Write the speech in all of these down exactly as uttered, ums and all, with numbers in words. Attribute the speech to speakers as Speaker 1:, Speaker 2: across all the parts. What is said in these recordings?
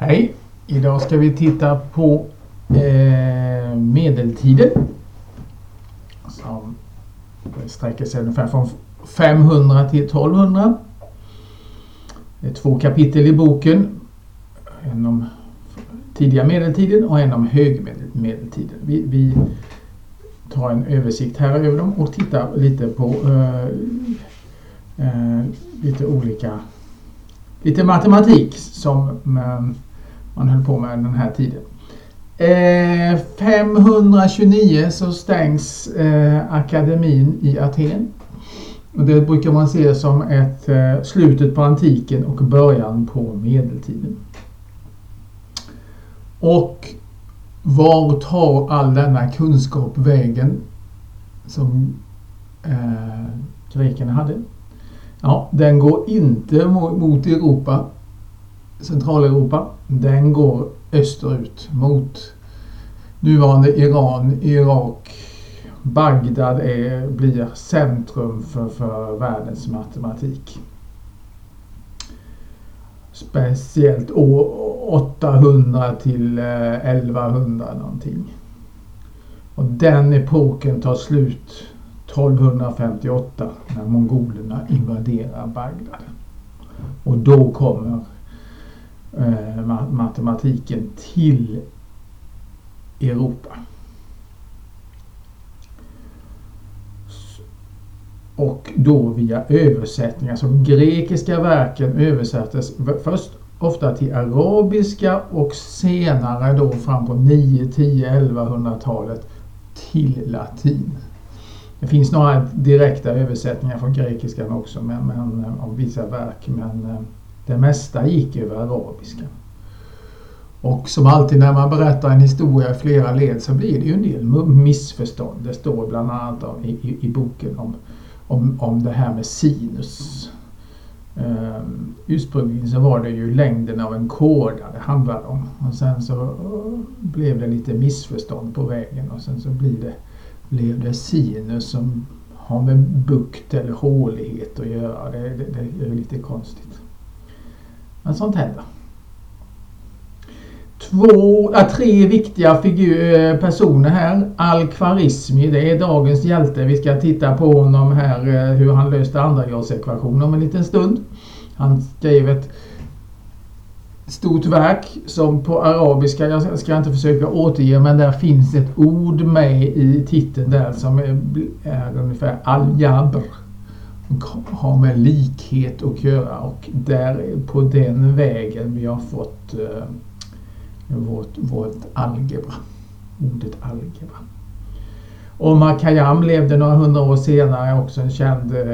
Speaker 1: Hej! Idag ska vi titta på eh, medeltiden som sträcker sig ungefär från femhundra till tolvhundra. Det är två kapitel i boken. En om tidiga medeltiden och en om högmedeltiden. Vi, vi tar en översikt här över dem och tittar lite på eh, eh, lite olika lite matematik som eh, man höll på med den här tiden. Eh, femhundratjugonio så stängs eh, akademin i Aten. Och det brukar man se som ett eh, slutet på antiken och början på medeltiden. Och var tar all denna kunskap vägen som eh, grekerna hade? Ja, den går inte mot, mot Europa, Centraleuropa. Den går österut mot nuvarande Iran, Irak. Bagdad är, blir centrum för, för världens matematik. Speciellt år åttahundra till elvahundra någonting. Och den epoken tar slut tolvhundrafemtioåtta när mongolerna invaderar Bagdad. Och då kommer eh, matematiken till Europa. Och då via översättningar. Så grekiska verken översattes först ofta till arabiska och senare då fram på nio, tio, elvahundratalet till latin. Det finns några direkta översättningar från grekiskan också men, men, om vissa verk, men det mesta gick över arabiska. Och som alltid när man berättar en historia i flera led så blir det ju en del missförstånd. Det står bland annat i, i, i boken om, om, om det här med sinus. Um, ursprungligen så var det ju längden av en kåda det handlade om. Och sen så uh, blev det lite missförstånd på vägen och sen så blir det, blev det sinus som har med bukt eller hålighet att göra. Det, det, det är lite konstigt. Men sånt händer. Två, äh, tre viktiga figur, personer här. Al-Khwarizmi, det är dagens hjälte. Vi ska titta på honom här, hur han löste andragradsekvationen om en liten stund. Han skrev ett stort verk som på arabiska, jag ska inte försöka återge, men där finns ett ord med i titeln där som är, är ungefär al-jabr. Har med likhet att göra och där på den vägen vi har fått uh, Vårt, vårt algebra, ordet algebra. Omar Khayyam levde några hundra år senare, också en känd eh,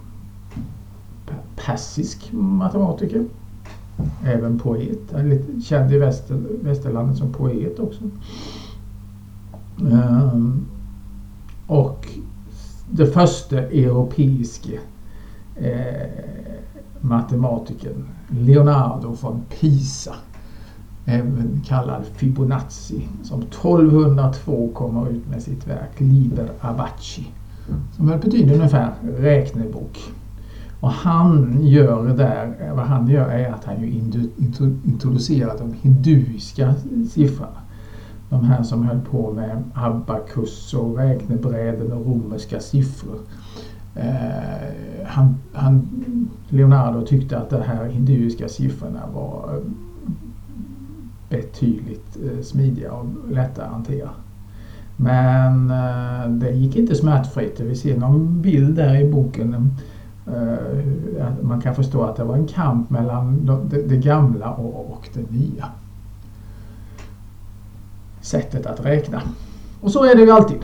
Speaker 1: persisk matematiker. Även poet, lite känd i väster, västerlandet som poet också. Um, och det första europeiska eh, matematiken, Leonardo von Pisa, även kallad Fibonacci, som tolvhundratvå kommer ut med sitt verk Liber Abaci, som väl betyder ungefär räknebok. Och han gör där, vad han gör är att han ju introducerat de hinduiska siffrorna. De här som höll på med abakus och räknebräden och romerska siffror. Eh, han, han, Leonardo tyckte att de här hinduiska siffrorna var betydligt eh, smidiga och lättare att hantera. Men eh, det gick inte smärtfritt. Vi ser någon bild där i boken. Eh, att man kan förstå att det var en kamp mellan det, det gamla och, och det nya sättet att räkna. Och så är det ju alltid.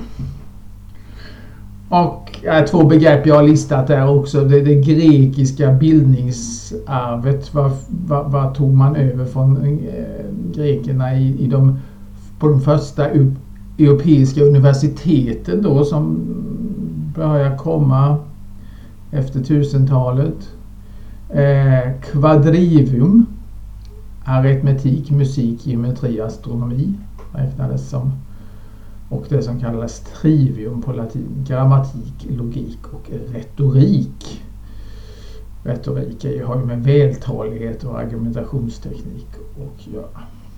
Speaker 1: Och äh, två begrepp jag har listat där också. Det, det grekiska bildningsarvet. Vad, vad, vad tog man över från äh, grekerna i, i de, på de första europeiska universiteten då som börjar komma efter tusentalet. Eh, quadrivium, aritmetik, musik, geometri, astronomi räknades som. Och det som kallas trivium på latin, grammatik, logik och retorik. retorik är, har ju med vältalighet och argumentationsteknik att göra.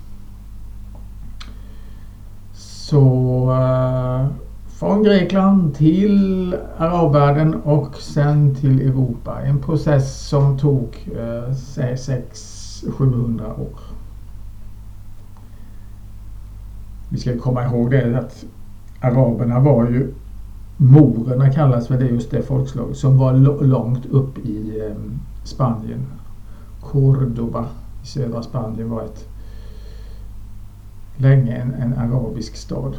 Speaker 1: Så uh, från Grekland till arabvärlden och sen till Europa. En process som tog uh, sex till sjuhundra år. Vi ska komma ihåg det att araberna var ju, morerna kallas för det, just det folkslag som var långt upp i eh, Spanien. Cordoba i södra Spanien var ett länge en, en arabisk stad.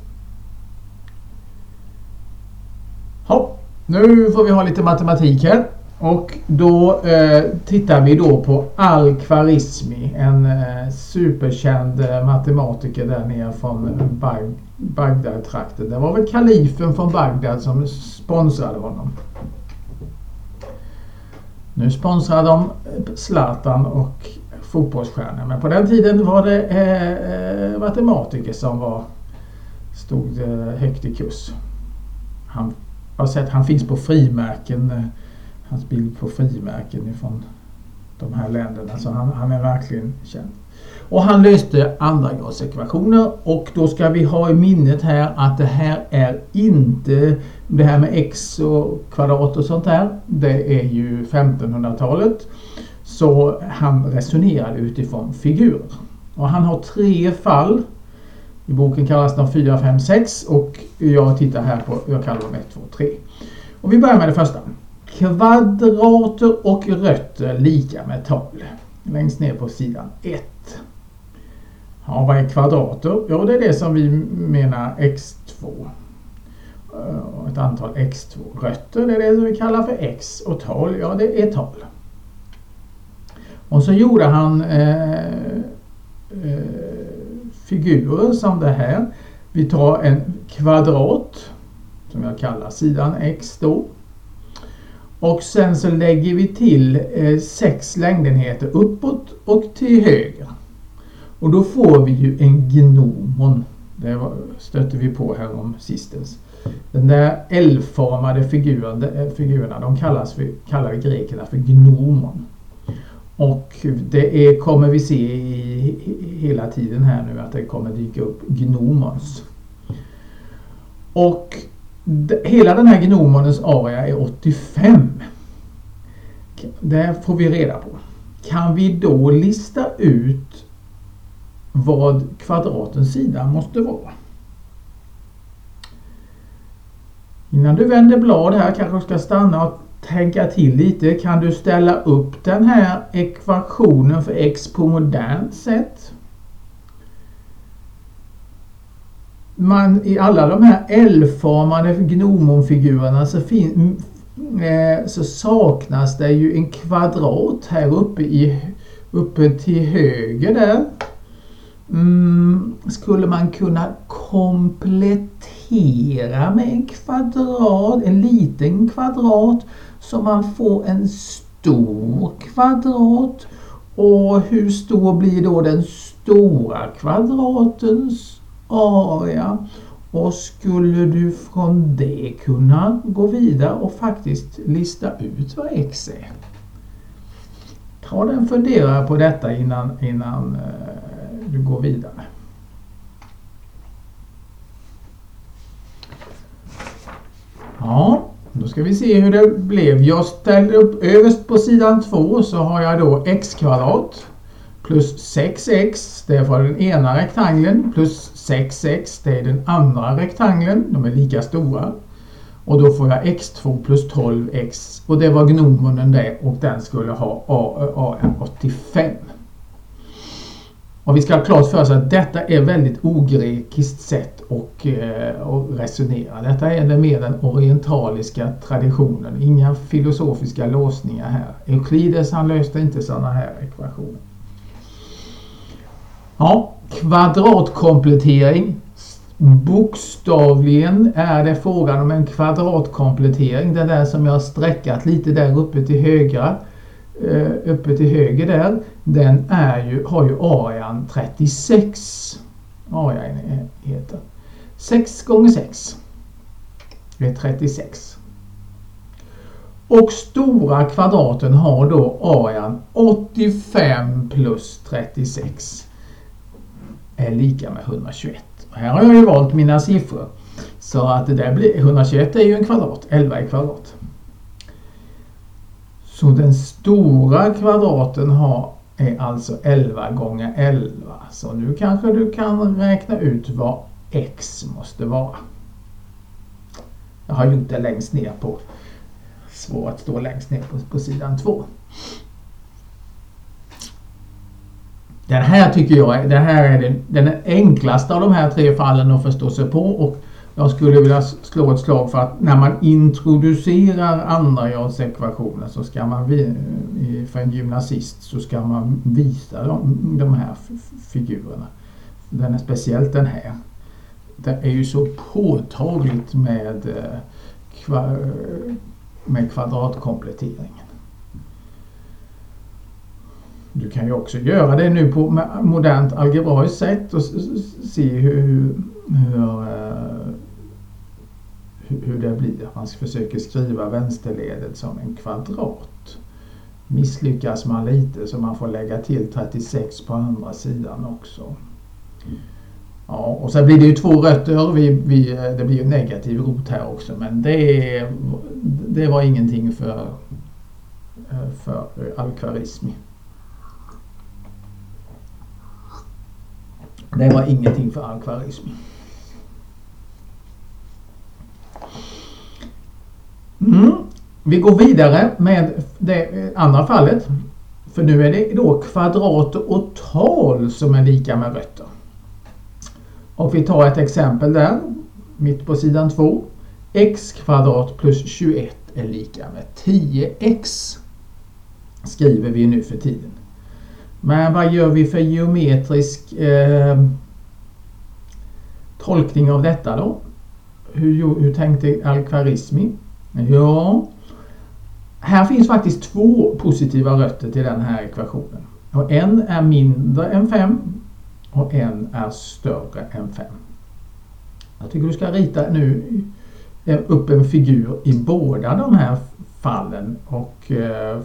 Speaker 1: Ja, nu får vi ha lite matematik här. Och då eh, tittar vi då på Al-Khwarizmi, en eh, superkänd eh, matematiker där nere från Bag- Bagdad-trakten. Det var väl kalifen från Bagdad som sponsrade honom. Nu sponsrar de Zlatan och fotbollsstjärnor, men på den tiden var det eh, matematiker som var, stod eh, högt i kurs. Han, jag har sett, han finns på frimärken, eh, hans bild på frimärken från de här länderna, så han, han är verkligen känd. Och han löste andragradsekvationer, och då ska vi ha i minnet här att det här är inte det här med x och kvadrat och sånt här. Det är ju femtonhundratalet. Så han resonerade utifrån figurer. Och han har tre fall. I boken kallas de fyra, fem, sex, och jag tittar här på, jag kallar dem ett, två, tre. Och vi börjar med det första. Kvadrater och rötter lika med tal. Längst ner på sidan ett. Ja, vad är kvadrater? Jo, det är det som vi menar x två. Ett antal x två. Rötter, det är det som vi kallar för x. Och tal, ja det är tal. Och så gjorde han eh, eh, figurer som det här. Vi tar en kvadrat, som jag kallar sidan x då. Och sen så lägger vi till eh, sex längdenheter uppåt och till höger. Och då får vi ju en gnomon. Det var, stötte vi på här om sistens. Den där L-formade figuren, figurerna, de kallas för, kallar grekerna för gnomon. Och det är, kommer vi se i, hela tiden här nu att det kommer dyka upp gnomons. Och de, hela den här gnomonens area är åttiofem. Det får vi reda på. Kan vi då lista ut vad kvadratens sida måste vara? Innan du vänder blad här kanske du ska stanna och tänka till lite. Kan du ställa upp den här ekvationen för x på modernt sätt? Man, i alla de här L-formade gnomonfigurerna så, fin, eh, så saknas det ju en kvadrat här uppe, i, uppe till höger där. Mm, skulle man kunna komplettera med en kvadrat, en liten kvadrat, så man får en stor kvadrat? Och hur stor blir då den stora kvadratens area? Och skulle du från det kunna gå vidare och faktiskt lista ut vad x är? Ta den fundera på detta innan, innan du går vidare. Ja, då ska vi se hur det blev. Jag ställde upp överst på sidan två, så har jag då x kvadrat plus sex x, det är för den ena rektangeln, plus sex x, det är den andra rektangeln. De är lika stora. Och då får jag x två plus tolv x, och det var gnomonen det, och den skulle ha A åttiofem. Och vi ska ha klart för oss att detta är väldigt ogrekiskt sätt att, eh, att resonera. Detta är det mer den orientaliska traditionen. Inga filosofiska låsningar här. Euklides, han löste inte sådana här ekvationer. Ja, kvadratkomplettering. Bokstavligen är det frågan om en kvadratkomplettering. Det där som jag har sträckat lite där uppe till högra. Uh, uppe till höger där, den är ju, har ju arean trettiosex. Areaenheter. sex gånger sex är trettiosex. Och stora kvadraten har då arean åttiofem plus trettiosex är lika med etthundratjugoett. Och här har jag ju valt mina siffror. Så att det där blir, etthundratjugoett är ju en kvadrat, elva i kvadrat. Så den stora kvadraten har, är alltså elva gånger elva. Så nu kanske du kan räkna ut vad x måste vara. Jag har gjort det längst ner på, svårt att stå längst ner på, på sidan två. Den här tycker jag, det här är den, den enklaste av de här tre fallen att förstå sig på, och jag skulle vilja slå ett slag för att när man introducerar andragradsekvationer så ska man, för en gymnasist så ska man visa de, de här figurerna. Den är speciellt den här. Det är ju så påtagligt med, med kvadratkompletteringen. Du kan ju också göra det nu på modernt algebraiskt sätt och se hur, hur, hur det blir. Man försöker skriva vänsterledet som en kvadrat. Misslyckas man lite så man får lägga till trettiosex på andra sidan också. Ja, och så blir det ju två rötter. Vi, vi, det blir ju negativ rot här också, men det, det var ingenting för, för alkvarism. Det var ingenting för alkvarism. Mm. Vi går vidare med det andra fallet. För nu är det då kvadrater och tal som är lika med rötter. Och vi tar ett exempel där, mitt på sidan två. X kvadrat plus tjugoett är lika med tio x. Skriver vi nu för tiden. Men vad gör vi för geometrisk eh, tolkning av detta då? Hur, hur tänkte alkvarismi? Ja, här finns faktiskt två positiva rötter till den här ekvationen. Och en är mindre än fem och en är större än fem. Jag tycker du ska rita nu upp en figur i båda de här fallen och eh,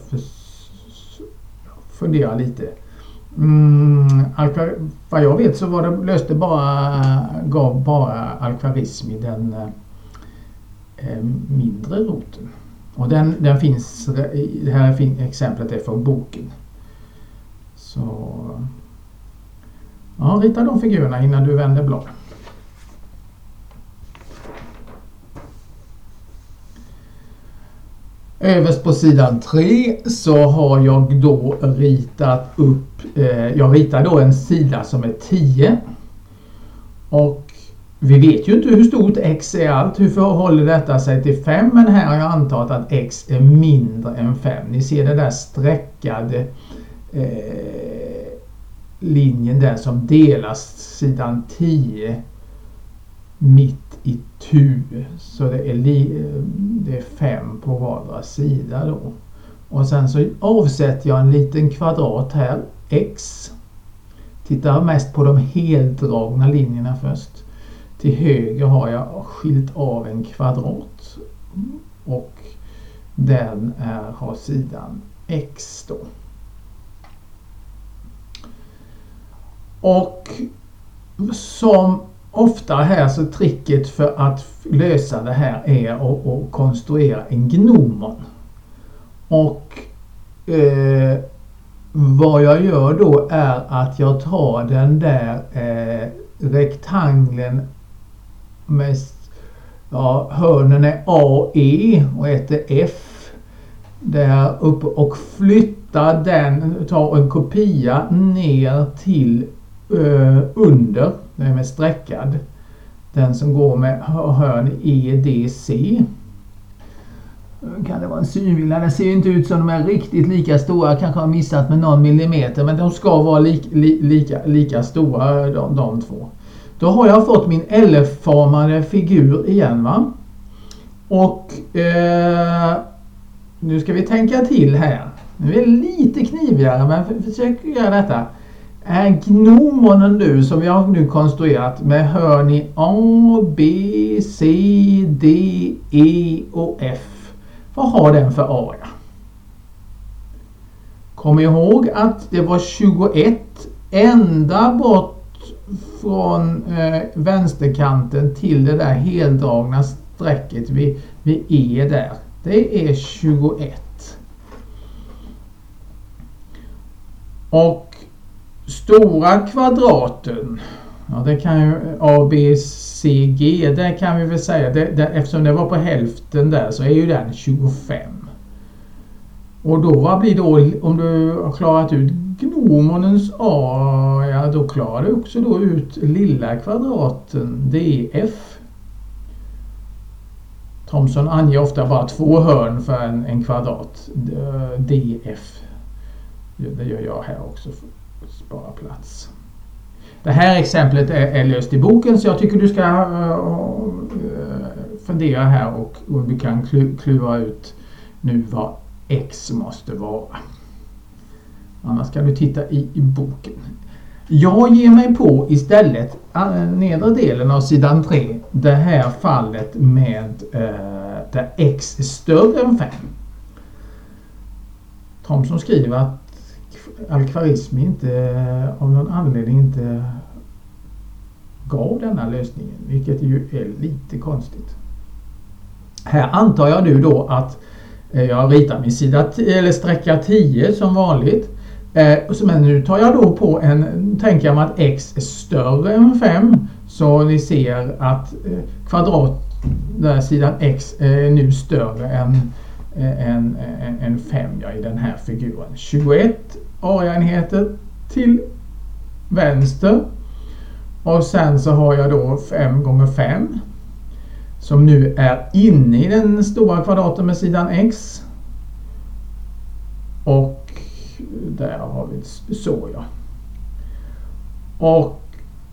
Speaker 1: fundera lite. Mm, vad jag vet så var det, löste bara, gav bara alkvarism i den eh, mindre roten. Och den, den finns, det här fin, exemplet är från boken. Så ja, rita de figurerna innan du vänder blad. Överst på sidan tre så har jag då ritat upp, eh, jag ritar då en sida som är tio. Och vi vet ju inte hur stort x är allt. Hur förhåller detta sig till fem? Men här har jag antagit att x är mindre än fem. Ni ser det där streckade eh, linjen där som delas sidan tio mitt i tu, så det är, li, det är fem på vardera sida då. Och sen så avsätter jag en liten kvadrat här, x. Tittar mest på de heldragna linjerna först. Till höger har jag skilt av en kvadrat och den är, har sidan x då. Och som ofta här så tricket för att lösa det här är att, att konstruera en gnomon. Och eh, vad jag gör då är att jag tar den där eh, rektangeln med, ja, hörnen är A, E och ett är F där uppe och flyttar den, tar en kopia ner till uh, under, den är med streckad, den som går med hörn E, D, C. Kan det vara en synvilla? Det ser ju inte ut som de är riktigt lika stora, kanske har missat med någon millimeter, men de ska vara li, li, lika, lika stora de, de två. Då har jag fått min L F-formade figur igen, va? Och eh, nu ska vi tänka till här. Nu är det lite knivigare, men försök göra detta. Är gnomonen nu som vi har nu konstruerat med hörn i A, B, C, D, E och F. Vad har den för area? Kom ihåg att det var tjugoett ända bort från eh, vänsterkanten till det där heldragna strecket vid, vid E där. Det är tjugoett. Och stora kvadraten, ja, det kan ju A, B, C, G, där kan vi väl säga, det, det, eftersom det var på hälften där så är ju den tjugofem. Och då, vad blir då, om du har klarat ut gnomonens area, då klarar du också då ut lilla kvadraten D F. Thomson anger ofta bara två hörn för en, en kvadrat, D F. Det gör jag här också för att spara plats. Det här exemplet är, är löst i boken, så jag tycker du ska uh, fundera här och, och du kan klu, klura ut nu vad X måste vara. Annars kan du titta i, i boken. Jag ger mig på istället uh, nedre delen av sidan tre, det här fallet med uh, där X är större än fem. Thomson skriver att Al-Khwarizmi inte av någon anledning inte gav denna lösningen, vilket ju är lite konstigt. Här antar jag nu då att eh, jag ritar min sida t- eller sträcka tio som vanligt. Eh, men nu tar jag då på en, tänker jag mig att X är större än fem, så ni ser att eh, kvadrat där sidan X är nu större än en, en, en fem, ja, i den här figuren. tjugoett areaenheter till vänster, och sen så har jag då fem gånger fem som nu är inne i den stora kvadraten med sidan X, och där har vi så, ja. Och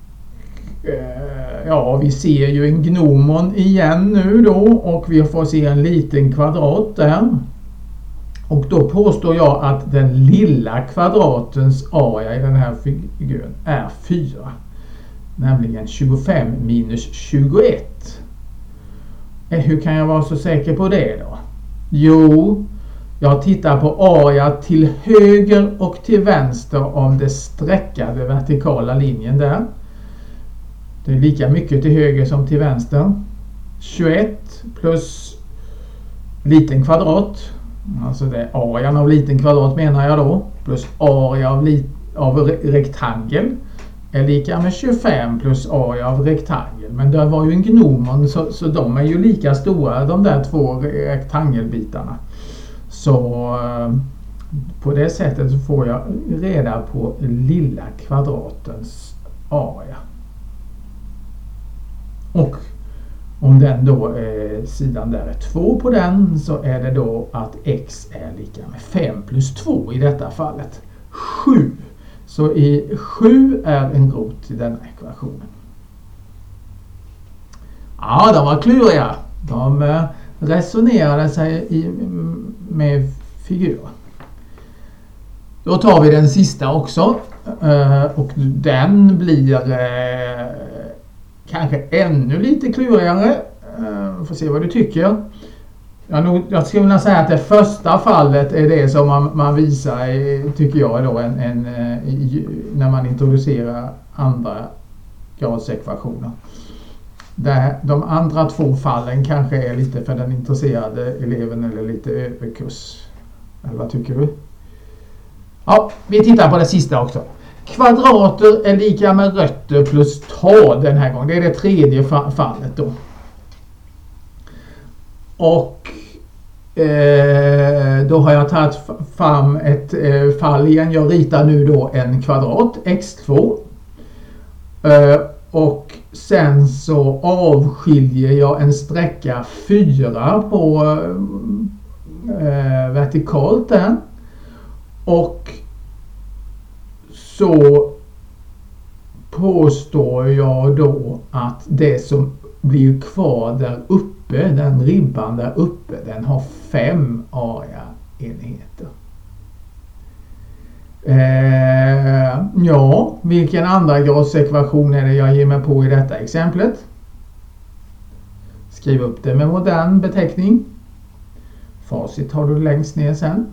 Speaker 1: eh, ja, vi ser ju en gnomon igen nu då, och vi får se en liten kvadrat där. Och då påstår jag att den lilla kvadratens area i den här figuren är fyra. Nämligen tjugofem minus tjugoett. Hur kan jag vara så säker på det då? Jo, jag tittar på area till höger och till vänster om det streckade vertikala linjen där. Det är lika mycket till höger som till vänster. tjugoett plus liten kvadrat. Alltså det är arean av liten kvadrat menar jag då. Plus area av, li- av rektangel är lika med tjugofem plus area av rektangel. Men det var ju en gnomon, så, så de är ju lika stora, de där två rektangelbitarna. Så på det sättet så får jag reda på lilla kvadratens area. Och om den då eh, sidan där är två på den, så är det då att X är lika med fem plus två i detta fallet. sju. Så i sju är en rot i denna ekvationen. Ja, de var kluriga. De eh, resonerade sig i, med figurer. Då tar vi den sista också. Eh, och den blir eh, kanske ännu lite klurigare. Uh, får se vad du tycker. Jag, nog, jag skulle vilja säga att det första fallet är det som man, man visar i, tycker jag då, en, en, i, när man introducerar andra gradsekvationer. Där, de andra två fallen kanske är lite för den intresserade eleven eller lite överkurs. Eller vad tycker du? Ja, vi tittar på det sista också. Kvadrater är lika med rötter plus tal den här gången. Det är det tredje fallet då. Och eh, då har jag tagit fram ett eh, fall igen. Jag ritar nu då en kvadrat, x två. Eh, och sen så avskiljer jag en sträcka fyra på eh, vertikalt där. Och så påstår jag då att det som blir kvar där uppe, den ribban där uppe, den har fem area-enheter. Eh, ja, vilken andra gradsekvation är det jag ger mig på i detta exemplet? Skriv upp det med modern beteckning. Facit har du längst ner sen.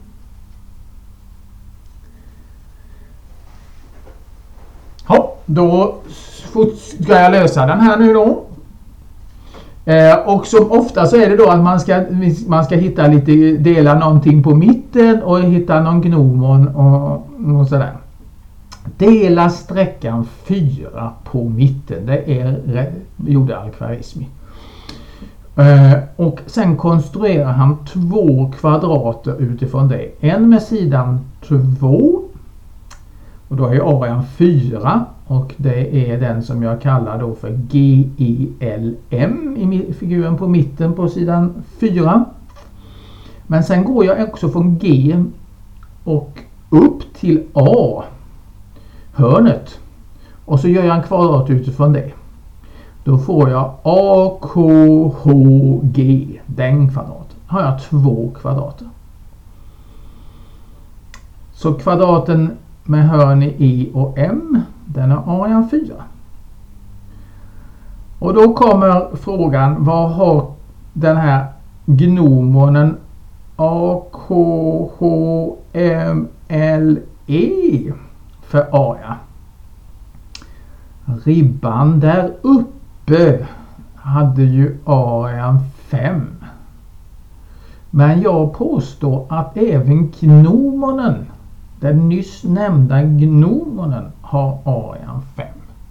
Speaker 1: Ja, då ska jag lösa den här nu då. Eh, och som ofta så är det då att man ska, man ska hitta lite, dela någonting på mitten och hitta någon gnomon och, och sådär. Dela sträckan fyra på mitten. Det är gjorde Al-Khwarizmi. Eh, och sen konstruerar han två kvadrater utifrån det. En med sidan två. Och då är arean fyra. Och det är den som jag kallar då för G E L M i figuren på mitten på sidan fyra. Men sen går jag också från G och upp till A. Hörnet. Och så gör jag en kvadrat utifrån det. Då får jag A K H G. Den kvadraten. Har jag två kvadrater. Så kvadraten med hörn i E och M. Den har arean fyra. Och då kommer frågan, vad har den här gnomonen A K H M L E för area? Ribban där uppe hade ju arean fem. Men jag påstår att även gnomonen, den nyss nämnda gnomonen, har arean fem.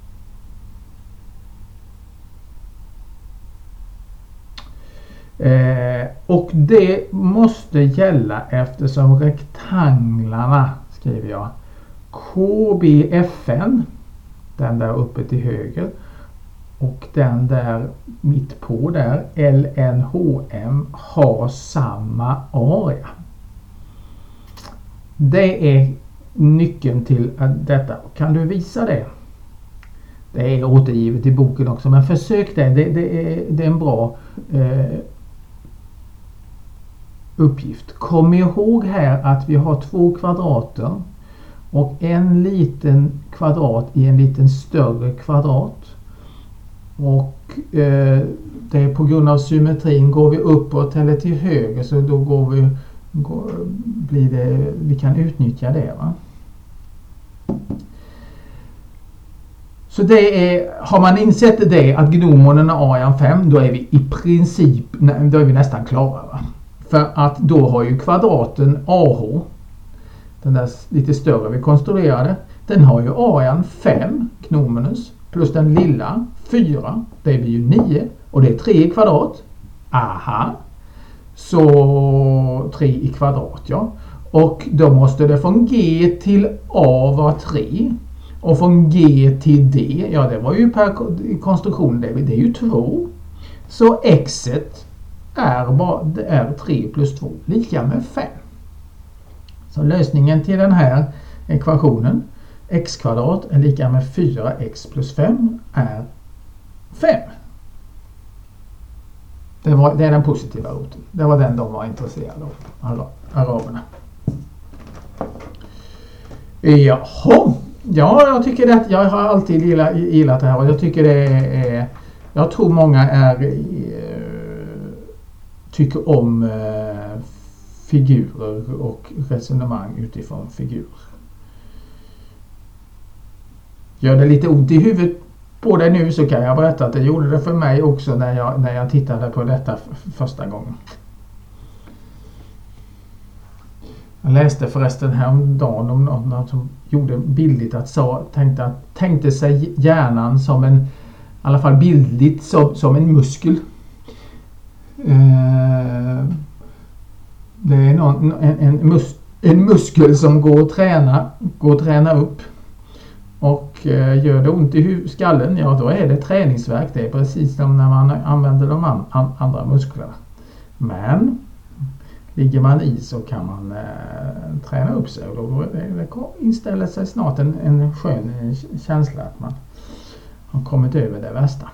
Speaker 1: Eh, och det måste gälla eftersom rektanglarna, skriver jag, K B F N, den där uppe till höger, och den där mitt på där, L N H M, har samma area. Det är nyckeln till detta. Kan du visa det? Det är återgivet i boken också, men försök det. Det, det, är, det är en bra eh, uppgift. Kom ihåg här att vi har två kvadrater och en liten kvadrat i en liten större kvadrat. Och eh, det är på grund av symmetrin, går vi uppåt eller till höger så då går vi går, blir det, vi kan utnyttja det, va? Så det är, har man insett det att gnomonen är arean fem, då är vi i princip, då är vi nästan klara, va? För att då har ju kvadraten A H, den där lite större vi konstruerade, den har ju arean fem, gnomonens, plus den lilla fyra, det blir ju nio, och det är tre i kvadrat. Aha. Så tre i kvadrat, ja. Och då måste det från G till A vara tre. Och från G till D, ja det var ju per konstruktion, det, det är ju två. Så x är, bara, är tre plus två, lika med fem. Så lösningen till den här ekvationen, x kvadrat är lika med fyra x plus fem, är fem. Det, var, det är den positiva roten. Det var den de var intresserade av, araberna. Jaha. Ja, jag tycker att jag har alltid gillat, gillat det här och jag tycker det är, jag tror många är tycker om figurer och resonemang utifrån figurer. Gör det lite ont i huvudet på det nu så kan jag berätta att det gjorde det för mig också när jag, när jag tittade på detta första gången. Jag läste förresten häromdagen om någon som gjorde bildligt att sa, tänkte, att, tänkte sig hjärnan som en, i alla fall bildligt som, som en muskel. Eh, det är någon, en, en, mus, en muskel som går att träna, går att träna upp. Och eh, gör det ont i skallen, ja då är det träningsverk. Det är precis som när man använder de an, an, andra musklerna. Men ligger man i så kan man eh, träna upp sig och då det, det inställer sig snart en, en skön känsla att man har kommit över det värsta.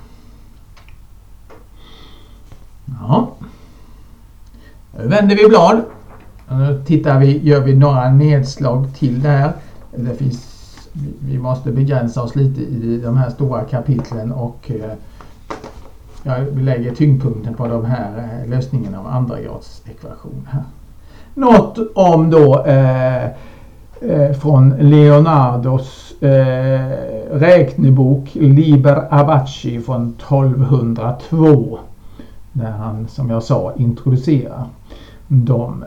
Speaker 1: Ja. Nu vänder vi blad. Nu tittar vi, gör vi några nedslag till där. Det finns, vi måste begränsa oss lite i de här stora kapitlen och eh, jag lägger tyngdpunkten på de här lösningarna av andra grads ekvation här. Något om då eh, eh, från Leonardos eh, räknebok Liber Abaci från tolvhundratvå, där han, som jag sa, introducerar de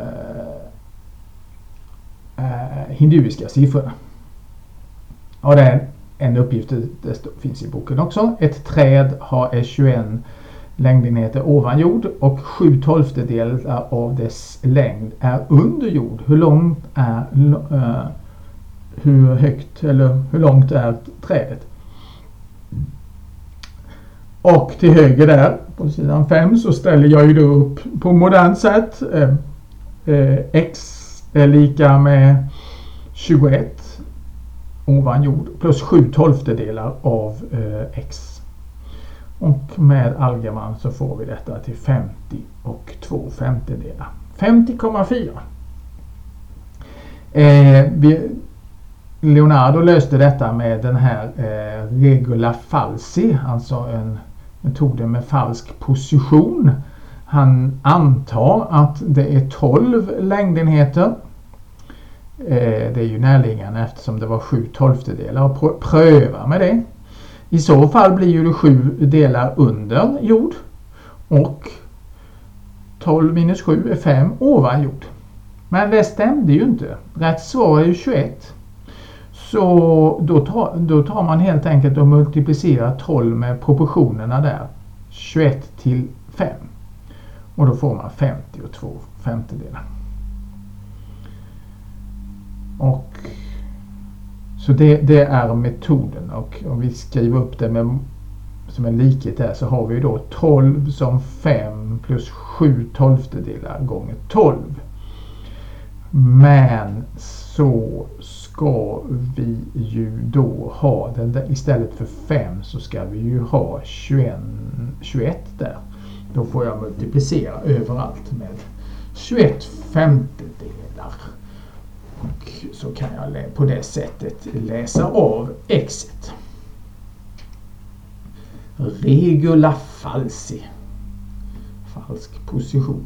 Speaker 1: eh, eh, hinduiska siffrorna. Och det är en uppgift, det finns i boken också. Ett träd har tjugoett längdenheter ovan jord och sju tolftedelar av dess längd är under jord. Hur långt är uh, hur högt eller hur långt är trädet? Och till höger där på sidan fem så ställer jag ju då upp på modernt sätt eh, eh, x är lika med tjugoett ovan jord plus sju tolftedelar av eh, x. Och med algebran så får vi detta till femtio och två femtedelar. femtio komma fyra. Eh, Leonardo löste detta med den här eh, regula falsi, alltså en metoden med falsk position. Han antar att det är tolv längdenheter. Eh, det är ju närliggande eftersom det var sju tolftedelar, och pröva med det. I så fall blir ju det sju delar under jord och tolv minus sju är fem ovan jord. Men det stämde ju inte. Rätt svar är ju tjugoett. Så då tar, då tar man helt enkelt och multiplicerar tolv med proportionerna där. tjugoett till fem. Och då får man femtio och två femtedelar. Och så det, det är metoden, och om vi skriver upp det med, som en likhet här, så har vi då tolv som fem plus sju tolftedelar gånger tolv. Men så ska vi ju då ha den där, istället för fem så ska vi ju ha tjugoett där. Då får jag multiplicera överallt med tjugoett femtedelar. Och så kan jag på det sättet läsa av xet. Regula falsi. Falsk position.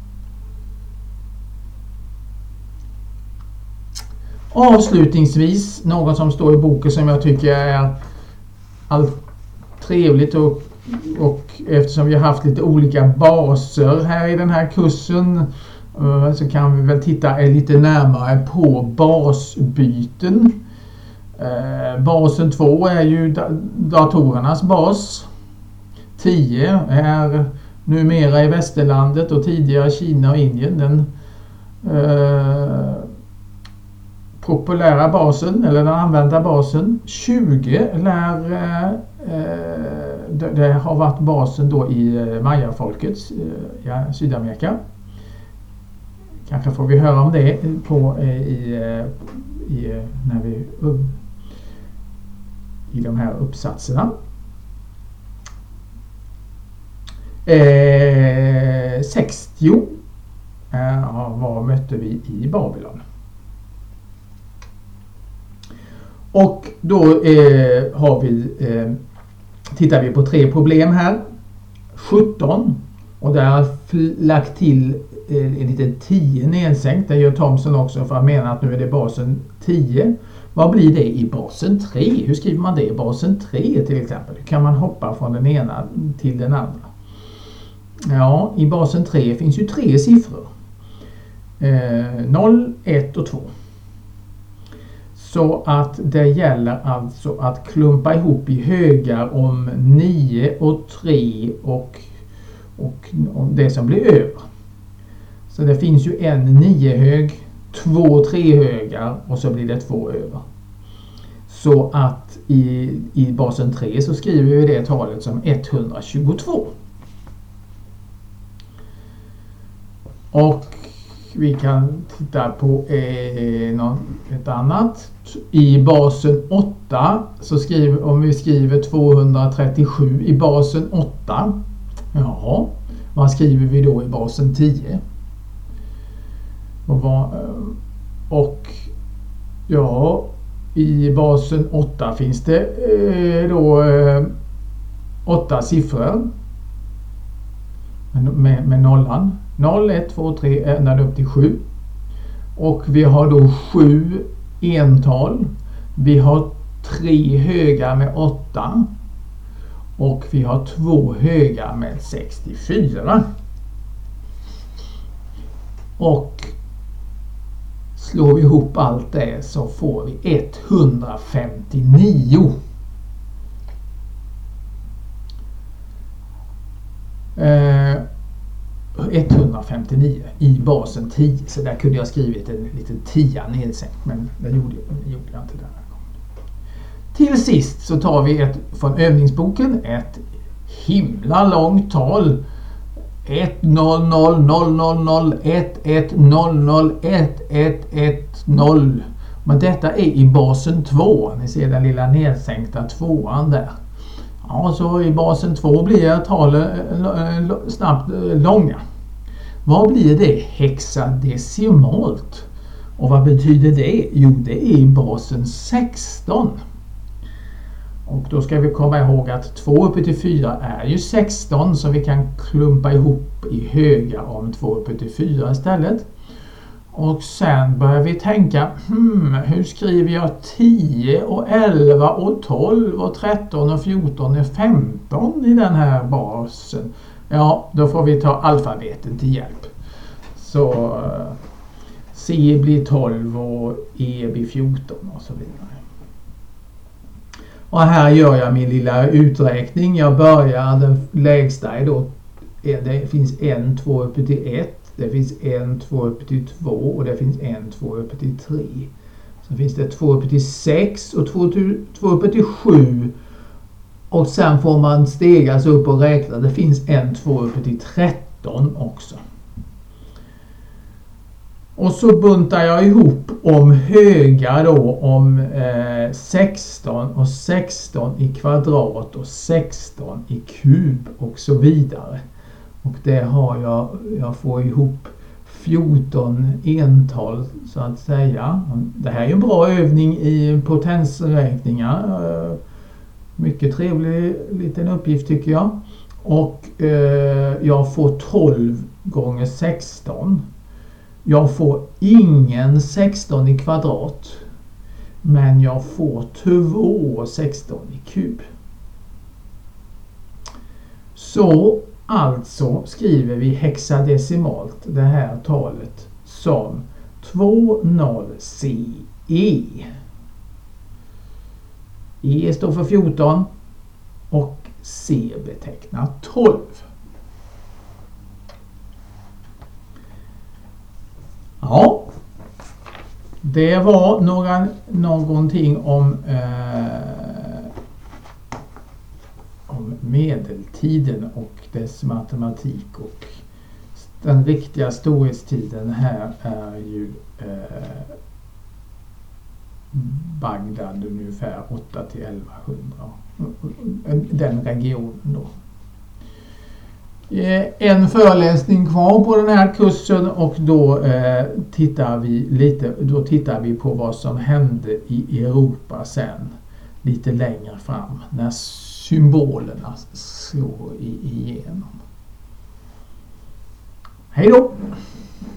Speaker 1: Avslutningsvis något som står i boken som jag tycker är allt trevligt, och, och eftersom vi har haft lite olika baser här i den här kursen så kan vi väl titta lite närmare på basbyten. Eh, basen två är ju datorernas bas. tio är numera i västerlandet och tidigare Kina och Indien den eh, populära basen eller den använda basen. tjugo lär eh, det, det har varit basen då i Maya-folket i ja, Sydamerika. Kanske får vi höra om det på, i, i, när vi, i de här uppsatserna. Eh, sextio eh, vad mötte vi i Babylon? Och då eh, har vi, eh, tittar vi på tre problem här. sjutton, och där har lagt till en liten tio nedsänkt. Det gör Thomson också för att mena att nu är det basen tio. Vad blir det i basen tre? Hur skriver man det i basen tre till exempel? Hur kan man hoppa från den ena till den andra? Ja, i basen tre finns ju tre siffror. Eh, noll, ett och två. Så att det gäller alltså att klumpa ihop i högar om nio och tre och, och, och det som blir över. Så det finns ju en nio-hög, två tre-högar och så blir det två över. Så att i, i basen tre så skriver vi det talet som etthundratjugotvå. Och vi kan titta på eh, något, ett annat. I basen åtta så skriver, om vi skriver tvåhundratrettiosju i basen åtta. Ja, vad skriver vi då i basen tio? Och, vad, och ja, i basen åtta finns det eh, då eh, åtta siffror. med, med nollan. noll, ett, två, tre ända upp till sju. Och vi har då sju ental. Vi har tre höga med åtta. Och vi har två höga med sextiofyra. Och slår vi ihop allt det så får vi etthundrafemtionio. Eh, etthundrafemtionio i basen tio. Så där kunde jag skrivit en liten tia nedsänkt. Men det gjorde, det gjorde jag inte där. Till sist så tar vi ett från övningsboken. Ett himla långt tal. ett noll noll noll noll noll ett ett noll noll ett ett ett noll. Men detta är i basen två. Ni ser den lilla nedsänkta tvåan där. Ja, så i basen två blir talen snabbt långa. Vad blir det? Hexadecimalt. Och vad betyder det? Jo, det är i basen sexton. Och då ska vi komma ihåg att två uppe till fyra är ju sexton, så vi kan klumpa ihop i höga om två uppe till fyra istället. Och sen börjar vi tänka, hmm, hur skriver jag tio och elva och tolv och tretton och fjorton och femton i den här basen? Ja, då får vi ta alfabetet till hjälp. Så C blir tolv och E blir fjorton och så vidare. Och här gör jag min lilla uträkning. Jag börjar, den lägsta är då, det finns en, två uppe till ett. Det finns en, två uppe till två och det finns en, två uppe till tre. Så finns det två uppe till sex och två, två uppe till sju. Och sen får man stegas upp och räkna. Det finns en, två uppe till tretton också. Och så buntar jag ihop om höga då om eh, sexton och sexton i kvadrat och sexton i kub och så vidare. Och det har jag, jag får ihop fjorton ental så att säga. Det här är en bra övning i potensräkningar. Mycket trevlig liten uppgift tycker jag. Och eh, jag får tolv gånger sexton. Jag får ingen sexton i kvadrat. Men jag får två sexton i kub. Så alltså skriver vi hexadecimalt det här talet som tjugo C E. E står för fjorton och C betecknar tolv. Ja, det var några, någonting om, eh, om medeltiden och dess matematik, och den riktiga storhetstiden här är ju eh, Bagdad ungefär åtta till elvahundra, den regionen då. En föreläsning kvar på den här kursen och då eh, tittar vi lite då tittar vi på vad som hände i Europa sen lite längre fram när symbolerna slår igenom. Hej då!